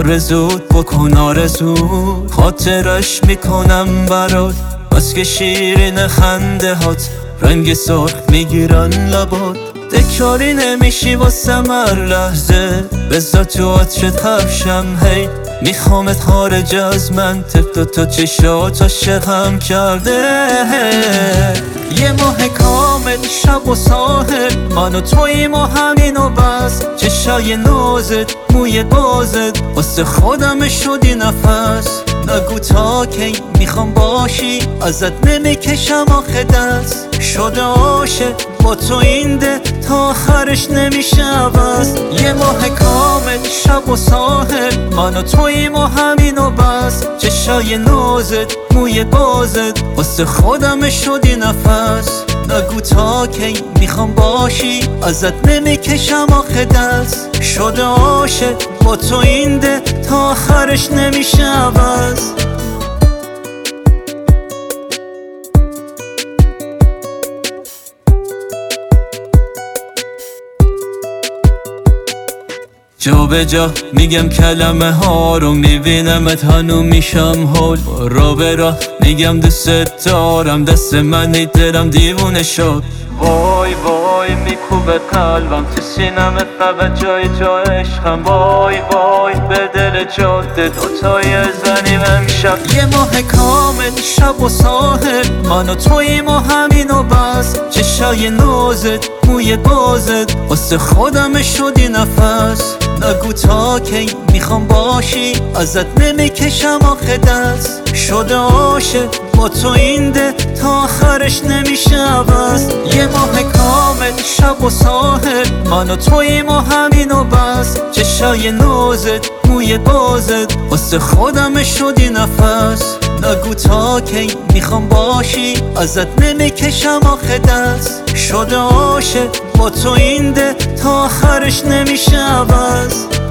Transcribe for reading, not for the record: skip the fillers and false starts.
آرزوت بکن آرزو، خاطرش میکنم برات. بس که شیرین خنده هات رنگ سرخ میگیرن لبات. تکراری نمیشی واسم هر لحظه، بذار تو عطرت حبشم هی. میخوامت خارج از من، تفت تا چشات عاشقم کرده. یه ماه کامل شب و ساحل، من و توییم و همین و بس. چشای نازت موی بازت واسه خودم شدی نفس. نگو تا کی میخوام باشی، ازت نمیکشم آخه دست. شده عاشق با تو این ده تا آخرش نمیشه عوض. یه ماه کامل شب و ساحل، من و توییم و همین و بس. چشای نازت موی بازت واسه خودم شدی نفس. نگو تا کی میخوام باشی، ازت نمیکشم آخه دست. شده عاشق با تو این ده تا آخرش نمیشه عوض. جا به جا میگم کلمه ها رو، میبینمت هنو میشم هول. را به راه میگم دوست دارم، دست منی دلم دیوونه شد. وای وای میکوبه قلبم تو سینمه، فقط جای تو عشقم. وای وای به دل جاده دوتایی زنیم امشب. یه ماه کامل شب و ساحل، من و توییم و همین و بس. چشای نازت موی بازت واسه خودم شدی نفس. نگو تا کی میخوام باشی، ازت نمیکشم آخه دست. شده عاشق با تو این ده تا آخرش نمیشه عوض. یه ماه کامل شب و ساحل، من و توییم و همین و بس. چشای نازت موی بازت واسه خودم شدی نفس. نگو تا کی میخوام باشی، ازت نمیکشم آخه دست. شده عاشق با تو این ده تا آخرش نمیشه عوض.